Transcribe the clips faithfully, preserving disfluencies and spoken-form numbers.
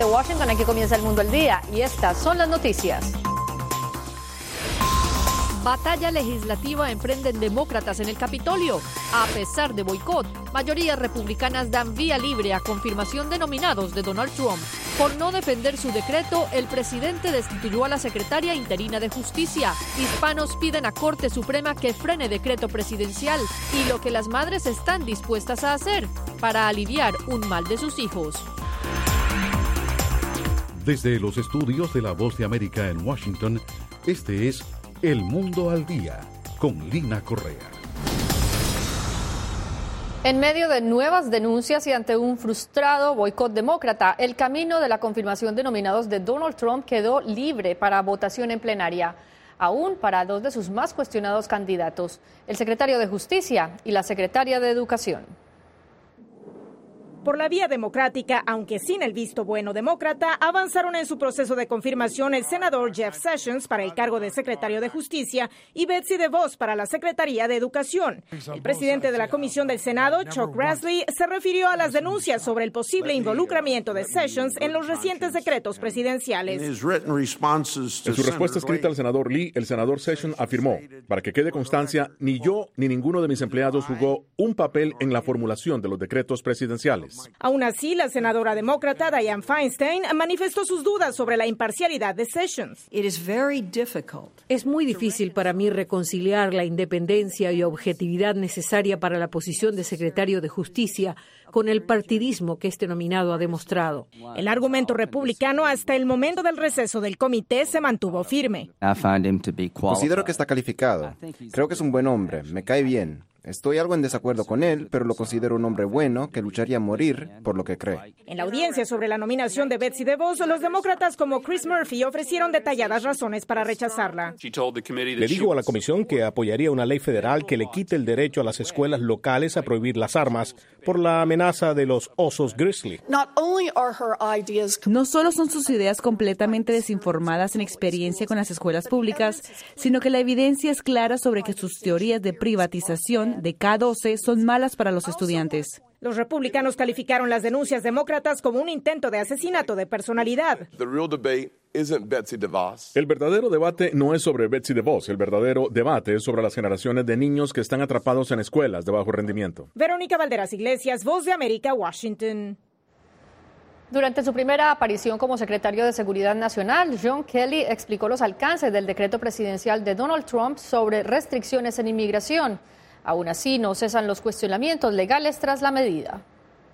De Washington, aquí comienza El Mundo al Día y estas son las noticias. Batalla legislativa emprenden demócratas en el Capitolio. A pesar de boicot, mayorías republicanas dan vía libre a confirmación de nominados de Donald Trump. Por no defender su decreto, el presidente destituyó a la secretaria interina de Justicia. Hispanos piden a Corte Suprema que frene decreto presidencial y lo que las madres están dispuestas a hacer para aliviar un mal de sus hijos. Desde los estudios de La Voz de América en Washington, este es El Mundo al Día, con Lina Correa. En medio de nuevas denuncias y ante un frustrado boicot demócrata, el camino de la confirmación de nominados de Donald Trump quedó libre para votación en plenaria, aún para dos de sus más cuestionados candidatos, el secretario de Justicia y la secretaria de Educación. Por la vía democrática, aunque sin el visto bueno demócrata, avanzaron en su proceso de confirmación el senador Jeff Sessions para el cargo de secretario de Justicia y Betsy DeVos para la Secretaría de Educación. El presidente de la Comisión del Senado, Chuck Grassley, se refirió a las denuncias sobre el posible involucramiento de Sessions en los recientes decretos presidenciales. En su respuesta escrita al senador Lee, el senador Sessions afirmó, para que quede constancia, ni yo ni ninguno de mis empleados jugó un papel en la formulación de los decretos presidenciales. Aún así, la senadora demócrata Dianne Feinstein manifestó sus dudas sobre la imparcialidad de Sessions. Es muy difícil para mí reconciliar la independencia y objetividad necesaria para la posición de secretario de Justicia con el partidismo que este nominado ha demostrado. El argumento republicano hasta el momento del receso del comité se mantuvo firme. Considero que está calificado. Creo que es un buen hombre, me cae bien. Estoy algo en desacuerdo con él, pero lo considero un hombre bueno que lucharía a morir por lo que cree. En la audiencia sobre la nominación de Betsy DeVos, los demócratas como Chris Murphy ofrecieron detalladas razones para rechazarla. Le dijo a la comisión que apoyaría una ley federal que le quite el derecho a las escuelas locales a prohibir las armas por la amenaza de los osos grizzly. No solo son sus ideas completamente desinformadas en experiencia con las escuelas públicas, sino que la evidencia es clara sobre que sus teorías de privatización de K doce son malas para los estudiantes. Los republicanos calificaron las denuncias demócratas como un intento de asesinato de personalidad. El verdadero debate no es sobre Betsy DeVos, el verdadero debate es sobre las generaciones de niños que están atrapados en escuelas de bajo rendimiento. Verónica Valderas Iglesias, Voz de América, Washington. Durante su primera aparición como secretario de Seguridad Nacional, John Kelly explicó los alcances del decreto presidencial de Donald Trump sobre restricciones en inmigración. Aún así, no cesan los cuestionamientos legales tras la medida.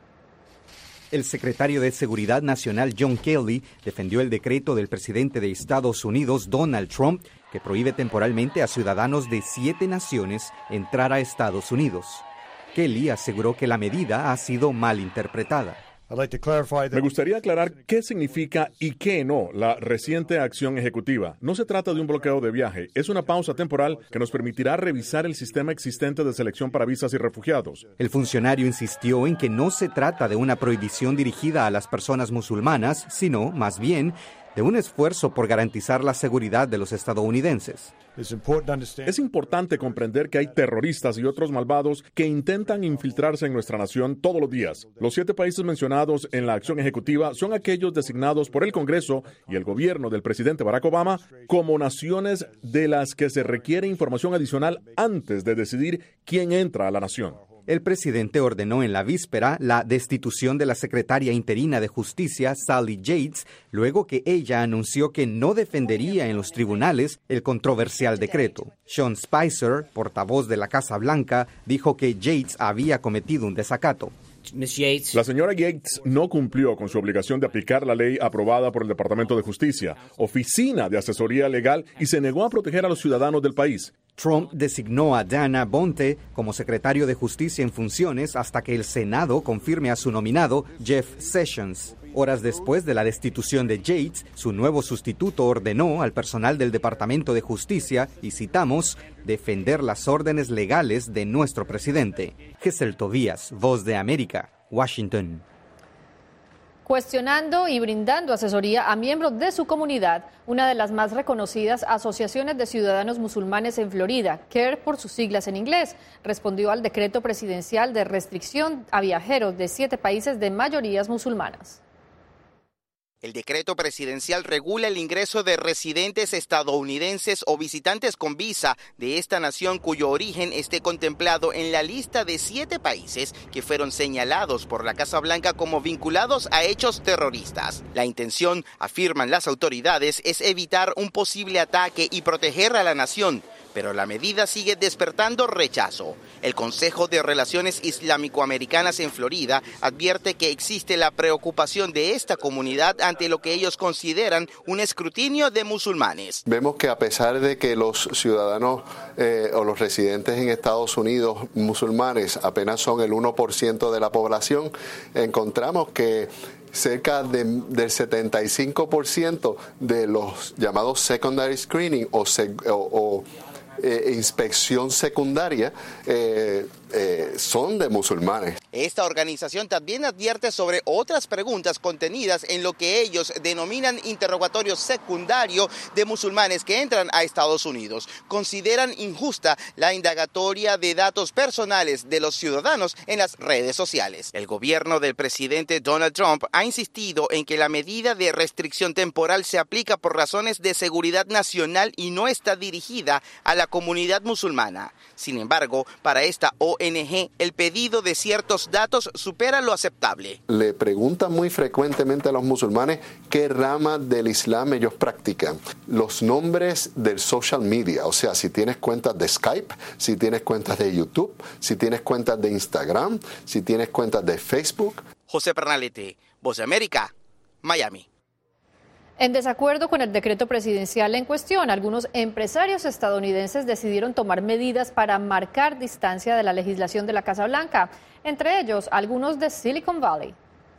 El secretario de Seguridad Nacional, John Kelly, defendió el decreto del presidente de Estados Unidos, Donald Trump, que prohíbe temporalmente a ciudadanos de siete naciones entrar a Estados Unidos. Kelly aseguró que la medida ha sido mal interpretada. Me gustaría aclarar qué significa y qué no la reciente acción ejecutiva. No se trata de un bloqueo de viaje, es una pausa temporal que nos permitirá revisar el sistema existente de selección para visas y refugiados. El funcionario insistió en que no se trata de una prohibición dirigida a las personas musulmanas, sino, más bien, de un esfuerzo por garantizar la seguridad de los estadounidenses. Es importante comprender que hay terroristas y otros malvados que intentan infiltrarse en nuestra nación todos los días. Los siete países mencionados en la acción ejecutiva son aquellos designados por el Congreso y el gobierno del presidente Barack Obama como naciones de las que se requiere información adicional antes de decidir quién entra a la nación. El presidente ordenó en la víspera la destitución de la secretaria interina de Justicia, Sally Yates, luego que ella anunció que no defendería en los tribunales el controversial decreto. Sean Spicer, portavoz de la Casa Blanca, dijo que Yates había cometido un desacato. La señora Yates no cumplió con su obligación de aplicar la ley aprobada por el Departamento de Justicia, Oficina de Asesoría Legal, y se negó a proteger a los ciudadanos del país. Trump designó a Dana Bonte como secretario de Justicia en funciones hasta que el Senado confirme a su nominado, Jeff Sessions. Horas después de la destitución de Yates, su nuevo sustituto ordenó al personal del Departamento de Justicia, y citamos, defender las órdenes legales de nuestro presidente. Gesell Tobías, Voz de América, Washington. Cuestionando y brindando asesoría a miembros de su comunidad, una de las más reconocidas asociaciones de ciudadanos musulmanes en Florida, CARE por sus siglas en inglés, respondió al decreto presidencial de restricción a viajeros de siete países de mayorías musulmanas. El decreto presidencial regula el ingreso de residentes estadounidenses o visitantes con visa de esta nación cuyo origen esté contemplado en la lista de siete países que fueron señalados por la Casa Blanca como vinculados a hechos terroristas. La intención, afirman las autoridades, es evitar un posible ataque y proteger a la nación, pero la medida sigue despertando rechazo. El Consejo de Relaciones Islámico-Americanas en Florida advierte que existe la preocupación de esta comunidad ante lo que ellos consideran un escrutinio de musulmanes. Vemos que a pesar de que los ciudadanos eh, o los residentes en Estados Unidos musulmanes apenas son el uno por ciento de la población, encontramos que cerca de, del setenta y cinco por ciento de los llamados secondary screening o, sec, o, o eh, inspección secundaria eh, eh, son de musulmanes. Esta organización también advierte sobre otras preguntas contenidas en lo que ellos denominan interrogatorio secundario de musulmanes que entran a Estados Unidos. Consideran injusta la indagatoria de datos personales de los ciudadanos en las redes sociales. El gobierno del presidente Donald Trump ha insistido en que la medida de restricción temporal se aplica por razones de seguridad nacional y no está dirigida a la comunidad musulmana. Sin embargo, para esta O N G, el pedido de ciertos datos supera lo aceptable. Le preguntan muy frecuentemente a los musulmanes qué rama del Islam ellos practican. Los nombres del social media, o sea, si tienes cuentas de Skype, si tienes cuentas de YouTube, si tienes cuentas de Instagram, si tienes cuentas de Facebook. José Pernalete, Voz de América, Miami. En desacuerdo con el decreto presidencial en cuestión, algunos empresarios estadounidenses decidieron tomar medidas para marcar distancia de la legislación de la Casa Blanca, entre ellos algunos de Silicon Valley.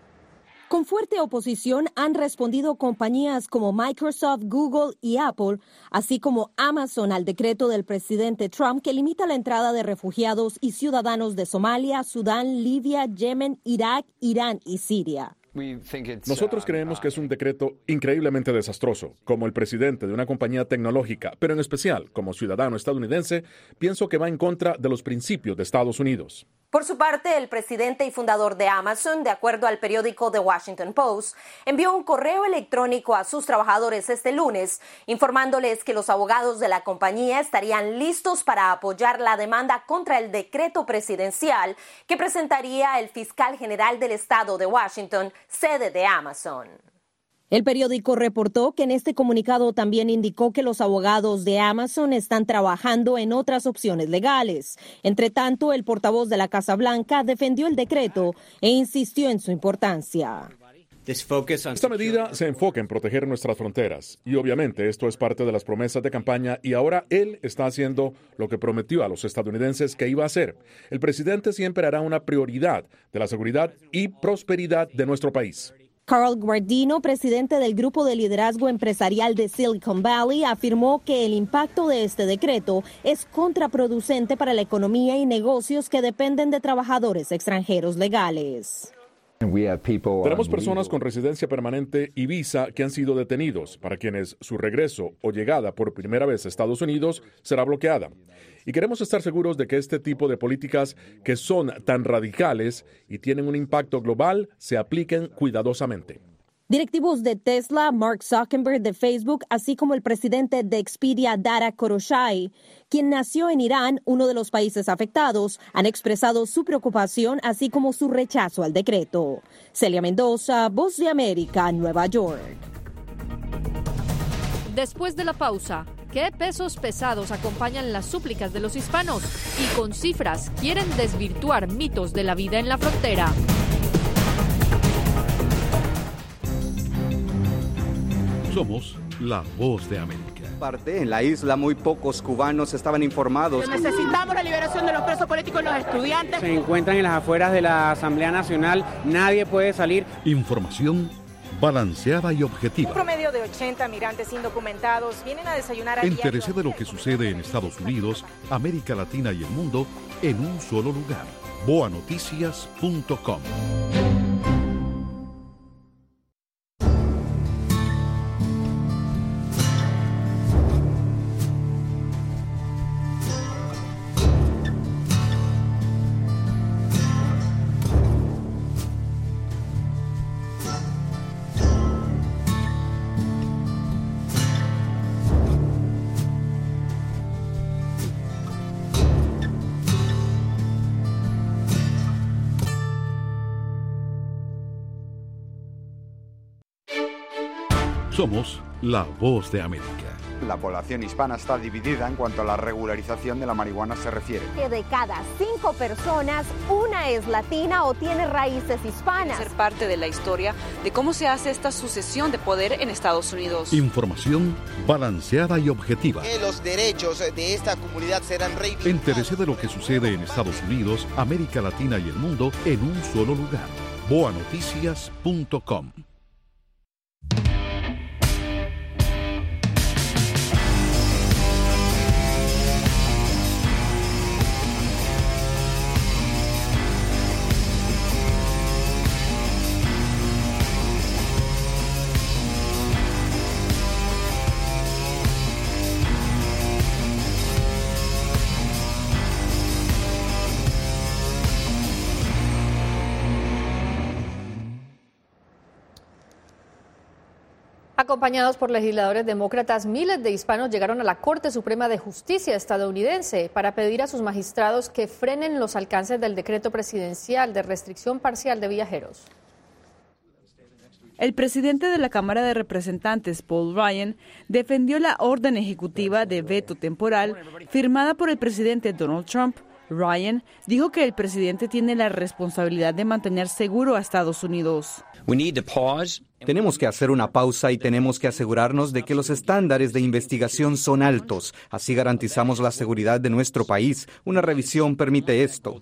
Con fuerte oposición han respondido compañías como Microsoft, Google y Apple, así como Amazon al decreto del presidente Trump que limita la entrada de refugiados y ciudadanos de Somalia, Sudán, Libia, Yemen, Irak, Irán y Siria. Nosotros creemos que es un decreto increíblemente desastroso. Como el presidente de una compañía tecnológica, pero en especial como ciudadano estadounidense, pienso que va en contra de los principios de Estados Unidos. Por su parte, el presidente y fundador de Amazon, de acuerdo al periódico The Washington Post, envió un correo electrónico a sus trabajadores este lunes, informándoles que los abogados de la compañía estarían listos para apoyar la demanda contra el decreto presidencial que presentaría el fiscal general del estado de Washington, sede de Amazon. El periódico reportó que en este comunicado también indicó que los abogados de Amazon están trabajando en otras opciones legales. Entre tanto, el portavoz de la Casa Blanca defendió el decreto e insistió en su importancia. Esta medida se enfoca en proteger nuestras fronteras y obviamente esto es parte de las promesas de campaña y ahora él está haciendo lo que prometió a los estadounidenses que iba a hacer. El presidente siempre hará una prioridad de la seguridad y prosperidad de nuestro país. Carl Guardino, presidente del Grupo de Liderazgo Empresarial de Silicon Valley, afirmó que el impacto de este decreto es contraproducente para la economía y negocios que dependen de trabajadores extranjeros legales. Tenemos personas con residencia permanente y visa que han sido detenidos, para quienes su regreso o llegada por primera vez a Estados Unidos será bloqueada. Y queremos estar seguros de que este tipo de políticas que son tan radicales y tienen un impacto global se apliquen cuidadosamente. Directivos de Tesla, Mark Zuckerberg de Facebook, así como el presidente de Expedia, Dara Khosrowshahi, quien nació en Irán, uno de los países afectados, han expresado su preocupación, así como su rechazo al decreto. Celia Mendoza, Voz de América, Nueva York. Después de la pausa, ¿qué pesos pesados acompañan las súplicas de los hispanos? Y con cifras quieren desvirtuar mitos de la vida en la frontera. Somos la Voz de América. Parte en la isla muy pocos cubanos estaban informados. Necesitamos la liberación de los presos políticos y los estudiantes. Se encuentran en las afueras de la Asamblea Nacional, nadie puede salir. Información balanceada y objetiva. Un promedio de ochenta migrantes indocumentados vienen a desayunar a Entérese de lo que sucede en Estados Unidos, América Latina y el mundo en un solo lugar. boa noticias punto com. Somos la voz de América. La población hispana está dividida en cuanto a la regularización de la marihuana se refiere. Que de cada cinco personas, una es latina o tiene raíces hispanas. Ser parte de la historia de cómo se hace esta sucesión de poder en Estados Unidos. Información balanceada y objetiva. Que los derechos de esta comunidad serán reivindicados. Entérese de lo que sucede en Estados Unidos, América Latina y el mundo en un solo lugar. boa noticias punto com. Acompañados por legisladores demócratas, miles de hispanos llegaron a la Corte Suprema de Justicia estadounidense para pedir a sus magistrados que frenen los alcances del decreto presidencial de restricción parcial de viajeros. El presidente de la Cámara de Representantes, Paul Ryan, defendió la orden ejecutiva de veto temporal firmada por el presidente Donald Trump. Ryan dijo que el presidente tiene la responsabilidad de mantener seguro a Estados Unidos. Tenemos que hacer una pausa y tenemos que asegurarnos de que los estándares de investigación son altos. Así garantizamos la seguridad de nuestro país. Una revisión permite esto.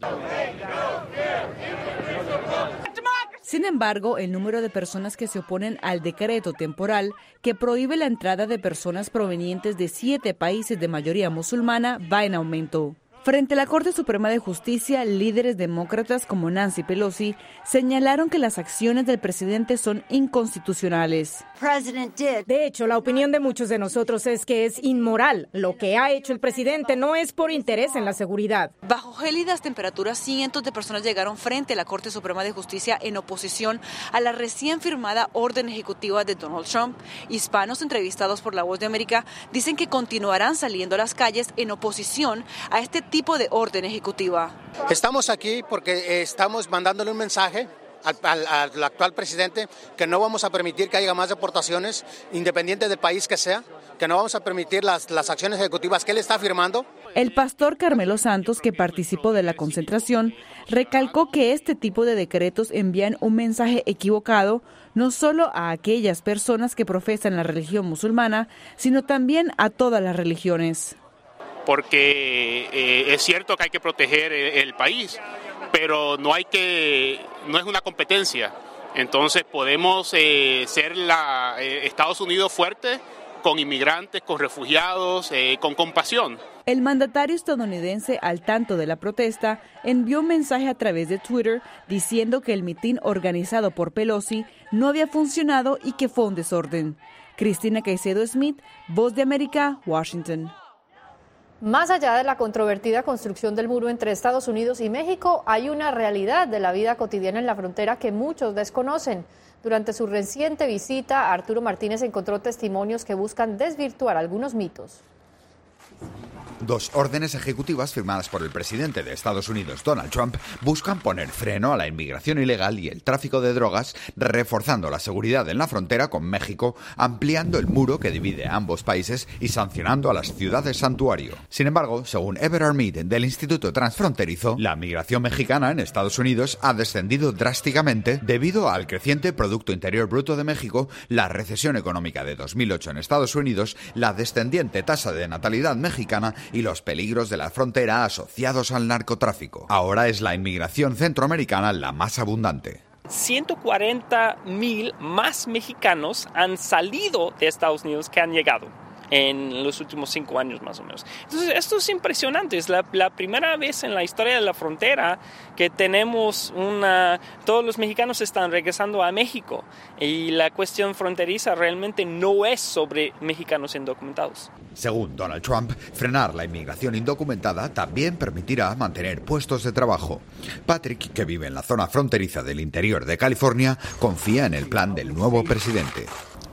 Sin embargo, el número de personas que se oponen al decreto temporal que prohíbe la entrada de personas provenientes de siete países de mayoría musulmana va en aumento. Frente a la Corte Suprema de Justicia, líderes demócratas como Nancy Pelosi señalaron que las acciones del presidente son inconstitucionales. De hecho, la opinión de muchos de nosotros es que es inmoral. Lo que ha hecho el presidente no es por interés en la seguridad. Bajo gélidas temperaturas, cientos de personas llegaron frente a la Corte Suprema de Justicia en oposición a la recién firmada orden ejecutiva de Donald Trump. Hispanos entrevistados por La Voz de América dicen que continuarán saliendo a las calles en oposición a este tipo tipo de orden ejecutiva. Estamos aquí porque estamos mandándole un mensaje al, al, al actual presidente que no vamos a permitir que haya más deportaciones, independiente del país que sea, que no vamos a permitir las, las acciones ejecutivas que él está firmando. El pastor Carmelo Santos, que participó de la concentración, recalcó que este tipo de decretos envían un mensaje equivocado no solo a aquellas personas que profesan la religión musulmana, sino también a todas las religiones. Porque eh, es cierto que hay que proteger el, el país, pero no hay que, no es una competencia. Entonces podemos eh, ser la eh, Estados Unidos fuerte con inmigrantes, con refugiados, eh, con compasión. El mandatario estadounidense, al tanto de la protesta, envió un mensaje a través de Twitter diciendo que el mitin organizado por Pelosi no había funcionado y que fue un desorden. Cristina Caicedo Smith, Voz de América, Washington. Más allá de la controvertida construcción del muro entre Estados Unidos y México, hay una realidad de la vida cotidiana en la frontera que muchos desconocen. Durante su reciente visita, Arturo Martínez encontró testimonios que buscan desvirtuar algunos mitos. Dos órdenes ejecutivas firmadas por el presidente de Estados Unidos, Donald Trump, buscan poner freno a la inmigración ilegal y el tráfico de drogas, reforzando la seguridad en la frontera con México, ampliando el muro que divide a ambos países y sancionando a las ciudades santuario. Sin embargo, según Everard Mead del Instituto Transfronterizo, la migración mexicana en Estados Unidos ha descendido drásticamente debido al creciente Producto Interior Bruto de México, la recesión económica de dos mil ocho en Estados Unidos, la descendiente tasa de natalidad mexicana y los peligros de la frontera asociados al narcotráfico. Ahora es la inmigración centroamericana la más abundante. ciento cuarenta mil más mexicanos han salido de Estados Unidos que han llegado en los últimos cinco años más o menos. Entonces esto es impresionante, es la, la primera vez en la historia de la frontera que tenemos una, todos los mexicanos están regresando a México y la cuestión fronteriza realmente no es sobre mexicanos indocumentados. Según Donald Trump, frenar la inmigración indocumentada también permitirá mantener puestos de trabajo. Patrick, que vive en la zona fronteriza del interior de California, confía en el plan del nuevo presidente.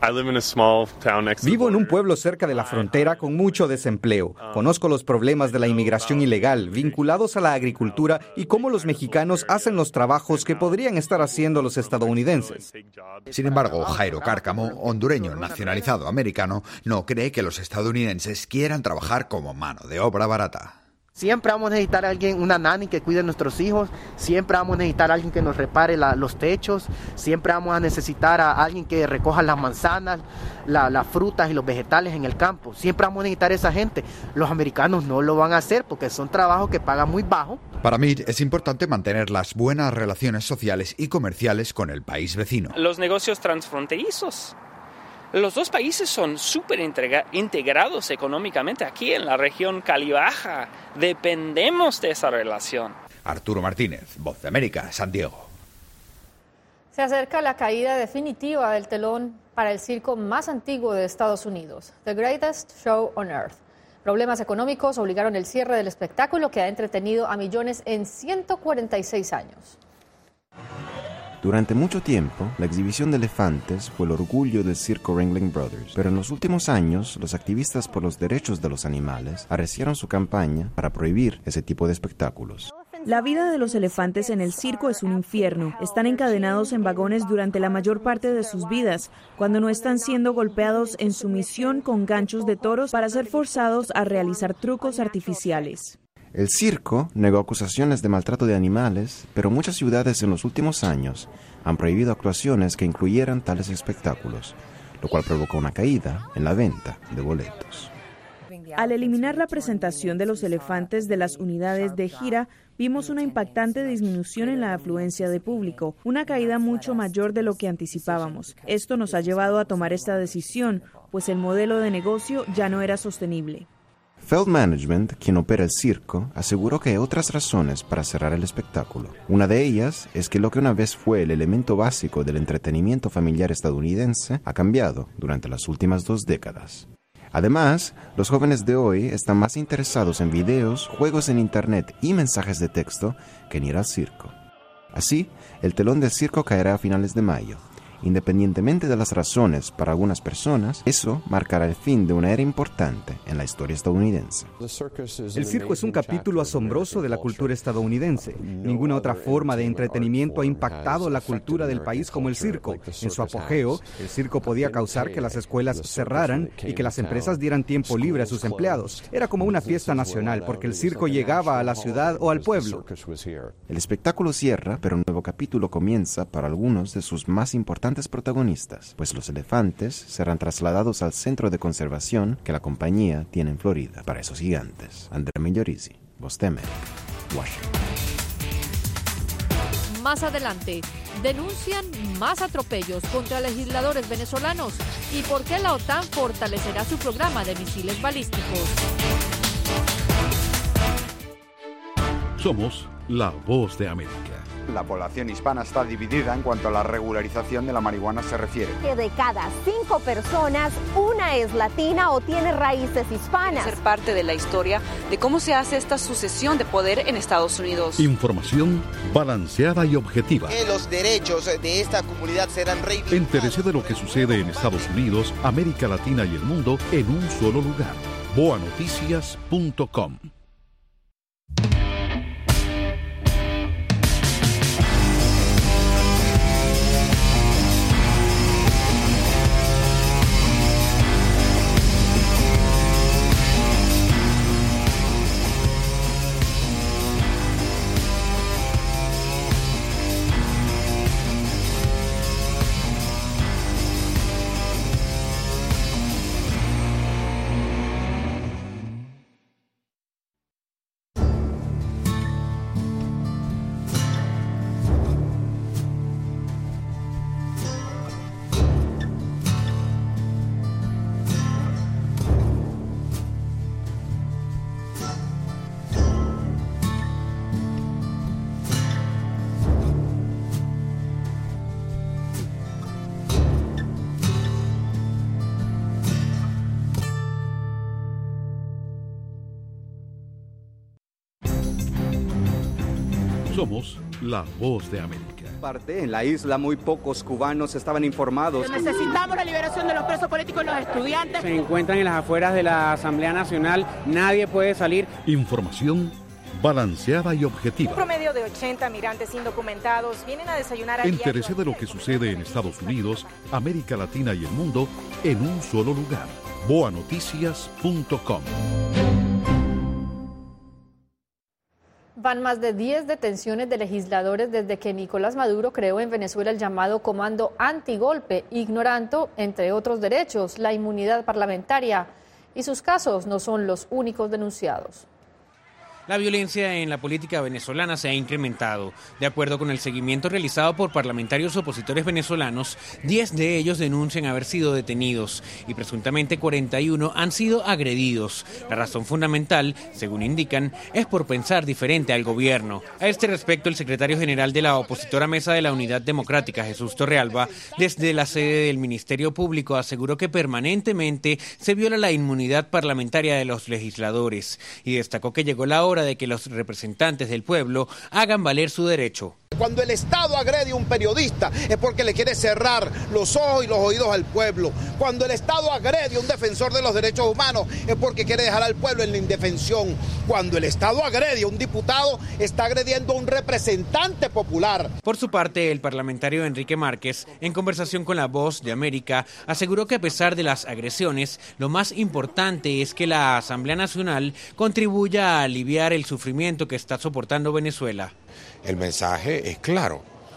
Vivo en un pueblo cerca de la frontera con mucho desempleo. Conozco los problemas de la inmigración ilegal vinculados a la agricultura y cómo los mexicanos hacen los trabajos que podrían estar haciendo los estadounidenses. Sin embargo, Jairo Cárcamo, hondureño nacionalizado americano, no cree que los estadounidenses quieran trabajar como mano de obra barata. Siempre vamos a necesitar a alguien, una nani que cuide a nuestros hijos, siempre vamos a necesitar a alguien que nos repare la, los techos, siempre vamos a necesitar a alguien que recoja las manzanas, la, las frutas y los vegetales en el campo, siempre vamos a necesitar a esa gente. Los americanos no lo van a hacer porque son trabajos que pagan muy bajo. Para mí es importante mantener las buenas relaciones sociales y comerciales con el país vecino. Los negocios transfronterizos. Los dos países son súper integrados económicamente aquí en la región Cali-Baja. Dependemos de esa relación. Arturo Martínez, Voz de América, San Diego. Se acerca la caída definitiva del telón para el circo más antiguo de Estados Unidos, The Greatest Show on Earth. Problemas económicos obligaron el cierre del espectáculo que ha entretenido a millones en ciento cuarenta y seis años. Durante mucho tiempo, la exhibición de elefantes fue el orgullo del circo Ringling Brothers, pero en los últimos años, los activistas por los derechos de los animales arreciaron su campaña para prohibir ese tipo de espectáculos. La vida de los elefantes en el circo es un infierno. Están encadenados en vagones durante la mayor parte de sus vidas, cuando no están siendo golpeados en sumisión con ganchos de toros para ser forzados a realizar trucos artificiales. El circo negó acusaciones de maltrato de animales, pero muchas ciudades en los últimos años han prohibido actuaciones que incluyeran tales espectáculos, lo cual provocó una caída en la venta de boletos. Al eliminar la presentación de los elefantes de las unidades de gira, vimos una impactante disminución en la afluencia de público, una caída mucho mayor de lo que anticipábamos. Esto nos ha llevado a tomar esta decisión, pues el modelo de negocio ya no era sostenible. Feld Management, quien opera el circo, aseguró que hay otras razones para cerrar el espectáculo. Una de ellas es que lo que una vez fue el elemento básico del entretenimiento familiar estadounidense ha cambiado durante las últimas dos décadas. Además, los jóvenes de hoy están más interesados en videos, juegos en internet y mensajes de texto que en ir al circo. Así, el telón del circo caerá a finales de mayo. Independientemente de las razones para algunas personas, eso marcará el fin de una era importante en la historia estadounidense. El circo es un capítulo asombroso de la cultura estadounidense. Ninguna otra forma de entretenimiento ha impactado la cultura del país como el circo. En su apogeo, el circo podía causar que las escuelas cerraran y que las empresas dieran tiempo libre a sus empleados. Era como una fiesta nacional porque el circo llegaba a la ciudad o al pueblo. El espectáculo cierra, pero un nuevo capítulo comienza para algunos de sus más importantes protagonistas, pues los elefantes serán trasladados al centro de conservación que la compañía tiene en Florida para esos gigantes. André Migliorisi, Voz de América, Washington. Más adelante, denuncian más atropellos contra legisladores venezolanos y por qué la OTAN fortalecerá su programa de misiles balísticos. Somos la Voz de América. La población hispana está dividida en cuanto a la regularización de la marihuana se refiere. Que de cada cinco personas, una es latina o tiene raíces hispanas. Ser parte de la historia de cómo se hace esta sucesión de poder en Estados Unidos. Información balanceada y objetiva. Que los derechos de esta comunidad serán reivindicados. Entérese de lo que sucede en Estados Unidos, América Latina y el mundo en un solo lugar. boa noticias punto com. Somos la Voz de América. Parte en la isla, muy pocos cubanos estaban informados. Necesitamos la liberación de los presos políticos y los estudiantes. Se encuentran en las afueras de la Asamblea Nacional, nadie puede salir. Información balanceada y objetiva. Un promedio de ochenta migrantes indocumentados vienen a desayunar a Entérese de lo que sucede en Estados Unidos, América Latina y el mundo en un solo lugar. boa noticias punto com. Van más de diez detenciones de legisladores desde que Nicolás Maduro creó en Venezuela el llamado Comando Antigolpe, ignorando, entre otros derechos, la inmunidad parlamentaria. Y sus casos no son los únicos denunciados. La violencia en la política venezolana se ha incrementado. De acuerdo con el seguimiento realizado por parlamentarios opositores venezolanos, diez de ellos denuncian haber sido detenidos y presuntamente cuarenta y uno han sido agredidos. La razón fundamental, según indican, es por pensar diferente al gobierno. A este respecto, el secretario general de la opositora Mesa de la Unidad Democrática, Jesús Torrealba, desde la sede del Ministerio Público aseguró que permanentemente se viola la inmunidad parlamentaria de los legisladores y destacó que llegó la hora de que los representantes del pueblo hagan valer su derecho. Cuando el Estado agrede a un periodista es porque le quiere cerrar los ojos y los oídos al pueblo. Cuando el Estado agrede a un defensor de los derechos humanos es porque quiere dejar al pueblo en la indefensión. Cuando el Estado agrede a un diputado está agrediendo a un representante popular. Por su parte, el parlamentario Enrique Márquez, en conversación con La Voz de América, aseguró que a pesar de las agresiones, lo más importante es que la Asamblea Nacional contribuya a aliviar el sufrimiento que está soportando Venezuela. El mensaje es claro,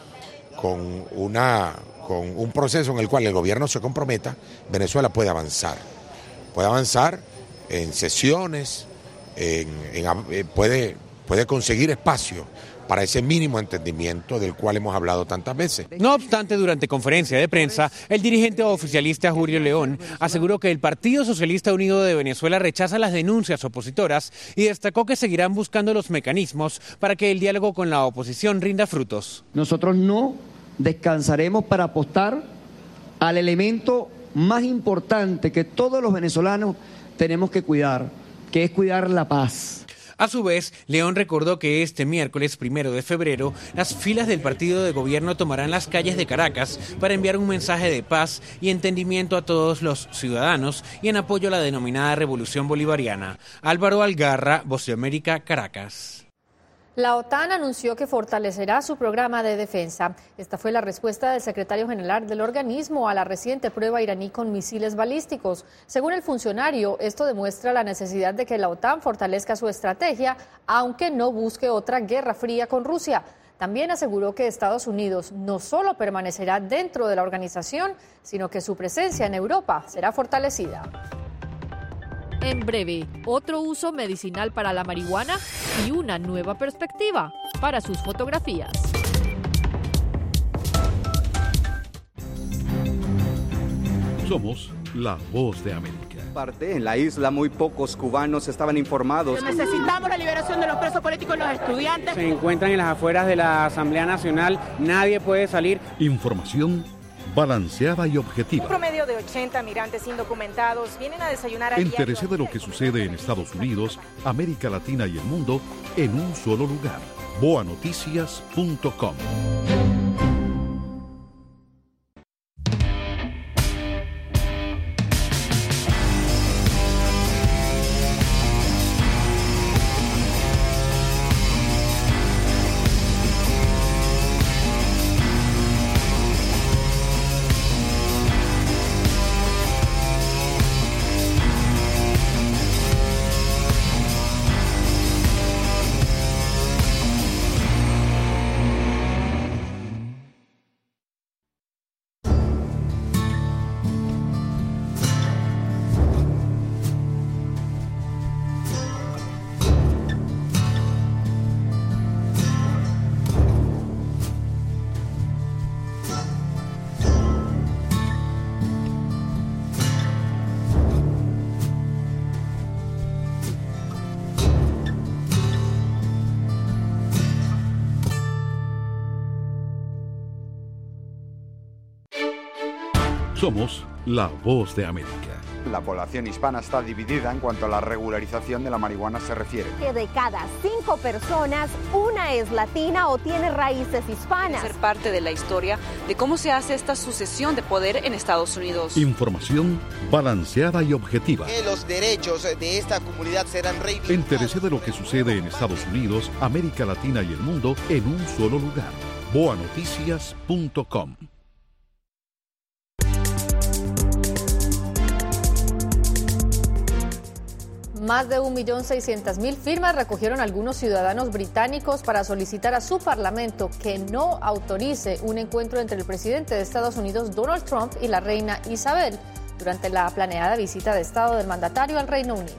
con, una, con un proceso en el cual el gobierno se comprometa, Venezuela puede avanzar, puede avanzar en sesiones, en, en, puede, puede conseguir espacio para ese mínimo entendimiento del cual hemos hablado tantas veces. No obstante, durante conferencia de prensa, el dirigente oficialista Julio León aseguró que el Partido Socialista Unido de Venezuela rechaza las denuncias opositoras y destacó que seguirán buscando los mecanismos para que el diálogo con la oposición rinda frutos. Nosotros no descansaremos para apostar al elemento más importante que todos los venezolanos tenemos que cuidar, que es cuidar la paz. A su vez, León recordó que este miércoles primero de febrero, las filas del partido de gobierno tomarán las calles de Caracas para enviar un mensaje de paz y entendimiento a todos los ciudadanos y en apoyo a la denominada Revolución Bolivariana. Álvaro Algarra, Voz de América, Caracas. La OTAN anunció que fortalecerá su programa de defensa. Esta fue la respuesta del secretario general del organismo a la reciente prueba iraní con misiles balísticos. Según el funcionario, esto demuestra la necesidad de que la OTAN fortalezca su estrategia, aunque no busque otra guerra fría con Rusia. También aseguró que Estados Unidos no solo permanecerá dentro de la organización, sino que su presencia en Europa será fortalecida. En breve, otro uso medicinal para la marihuana y una nueva perspectiva para sus fotografías. Somos la Voz de América. Parte en la isla, muy pocos cubanos estaban informados. Necesitamos la liberación de los presos políticos y los estudiantes. Se encuentran en las afueras de la Asamblea Nacional, nadie puede salir. Información balanceada y objetiva. Un promedio de ochenta migrantes indocumentados vienen a desayunar a Entérese de lo que sucede en Estados Unidos, América Latina y el mundo en un solo lugar. boa noticias punto com. Somos La Voz de América. La población hispana está dividida en cuanto a la regularización de la marihuana se refiere. Que de cada cinco personas, una es latina o tiene raíces hispanas. Ser parte de la historia de cómo se hace esta sucesión de poder en Estados Unidos. Información balanceada y objetiva. Que los derechos de esta comunidad serán reivindicados. Entérese de lo que sucede en Estados Unidos, América Latina y el mundo en un solo lugar. boa noticias punto com. Más de un millón seiscientas mil firmas recogieron algunos ciudadanos británicos para solicitar a su parlamento que no autorice un encuentro entre el presidente de Estados Unidos, Donald Trump, y la reina Isabel durante la planeada visita de Estado del mandatario al Reino Unido.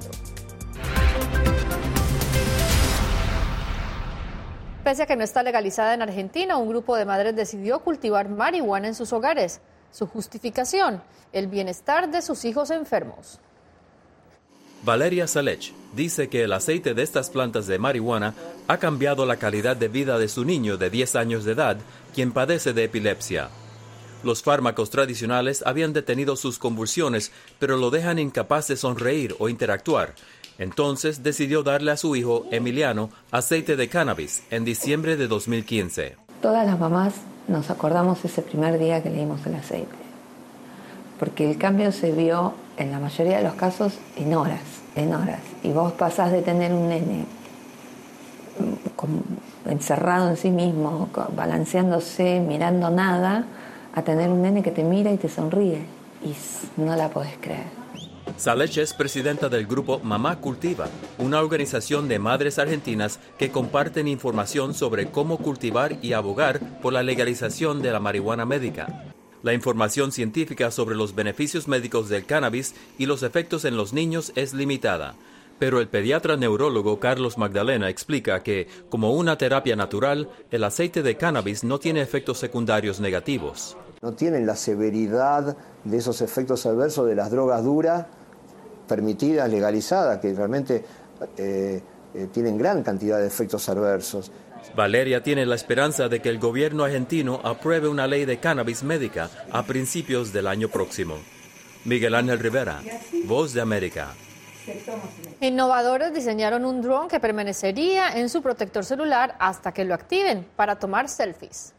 Pese a que no está legalizada en Argentina, un grupo de madres decidió cultivar marihuana en sus hogares. Su justificación, el bienestar de sus hijos enfermos. Valeria Salech dice que el aceite de estas plantas de marihuana ha cambiado la calidad de vida de su niño de diez años de edad, quien padece de epilepsia. Los fármacos tradicionales habían detenido sus convulsiones, pero lo dejan incapaz de sonreír o interactuar. Entonces decidió darle a su hijo, Emiliano, aceite de cannabis en diciembre de dos mil quince. Todas las mamás nos acordamos ese primer día que le dimos el aceite, porque el cambio se vio en la mayoría de los casos en horas, en horas. Y vos pasás de tener un nene como encerrado en sí mismo, balanceándose, mirando nada, a tener un nene que te mira y te sonríe. Y no la podés creer. Salech es presidenta del grupo Mamá Cultiva, una organización de madres argentinas que comparten información sobre cómo cultivar y abogar por la legalización de la marihuana médica. La información científica sobre los beneficios médicos del cannabis y los efectos en los niños es limitada, pero el pediatra neurólogo Carlos Magdalena explica que, como una terapia natural, el aceite de cannabis no tiene efectos secundarios negativos. No tienen la severidad de esos efectos adversos de las drogas duras, permitidas, legalizadas, que realmente eh, eh, tienen gran cantidad de efectos adversos. Valeria tiene la esperanza de que el gobierno argentino apruebe una ley de cannabis médica a principios del año próximo. Miguel Ángel Rivera, Voz de América. Innovadores diseñaron un dron que permanecería en su protector celular hasta que lo activen para tomar selfies.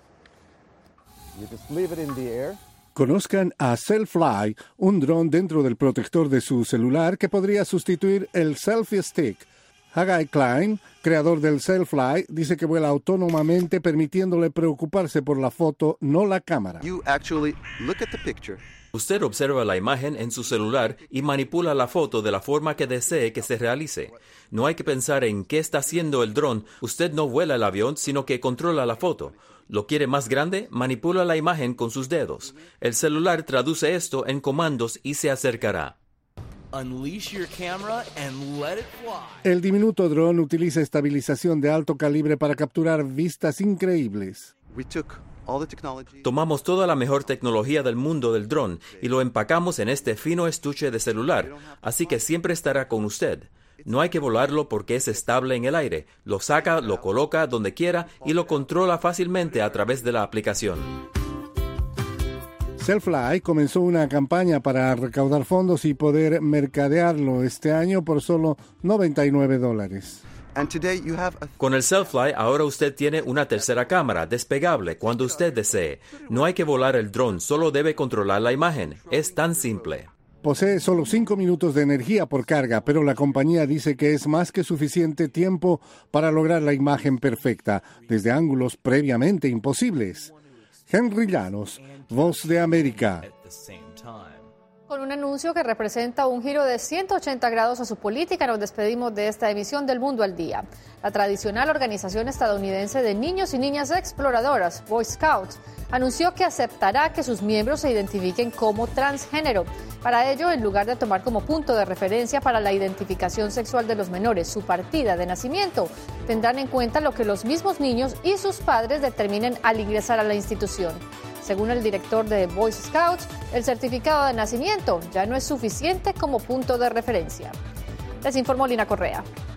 Conozcan a Cellfly, un dron dentro del protector de su celular que podría sustituir el selfie stick. Haggai Klein, creador del Cellfly, dice que vuela autónomamente, permitiéndole preocuparse por la foto, no la cámara. Usted observa la imagen en su celular y manipula la foto de la forma que desee que se realice. No hay que pensar en qué está haciendo el dron. Usted no vuela el avión, sino que controla la foto. ¿Lo quiere más grande? Manipula la imagen con sus dedos. El celular traduce esto en comandos y se acercará. El diminuto dron utiliza estabilización de alto calibre para capturar vistas increíbles. Tomamos toda la mejor tecnología del mundo del dron y lo empacamos en este fino estuche de celular, así que siempre estará con usted. No hay que volarlo porque es estable en el aire. Lo saca, lo coloca donde quiera y lo controla fácilmente a través de la aplicación. Cellfly comenzó una campaña para recaudar fondos y poder mercadearlo este año por solo noventa y nueve dólares. Con el Cellfly ahora usted tiene una tercera cámara despegable cuando usted desee. No hay que volar el dron, solo debe controlar la imagen. Es tan simple. Posee solo cinco minutos de energía por carga, pero la compañía dice que es más que suficiente tiempo para lograr la imagen perfecta, desde ángulos previamente imposibles. Henry Llanos, Voz de América. Con un anuncio que representa un giro de ciento ochenta grados a su política, nos despedimos de esta emisión del Mundo al Día. La tradicional organización estadounidense de niños y niñas exploradoras, Boy Scouts, anunció que aceptará que sus miembros se identifiquen como transgénero. Para ello, en lugar de tomar como punto de referencia para la identificación sexual de los menores su partida de nacimiento, tendrán en cuenta lo que los mismos niños y sus padres determinen al ingresar a la institución. Según el director de Boy Scouts, el certificado de nacimiento ya no es suficiente como punto de referencia. Les informó Lina Correa.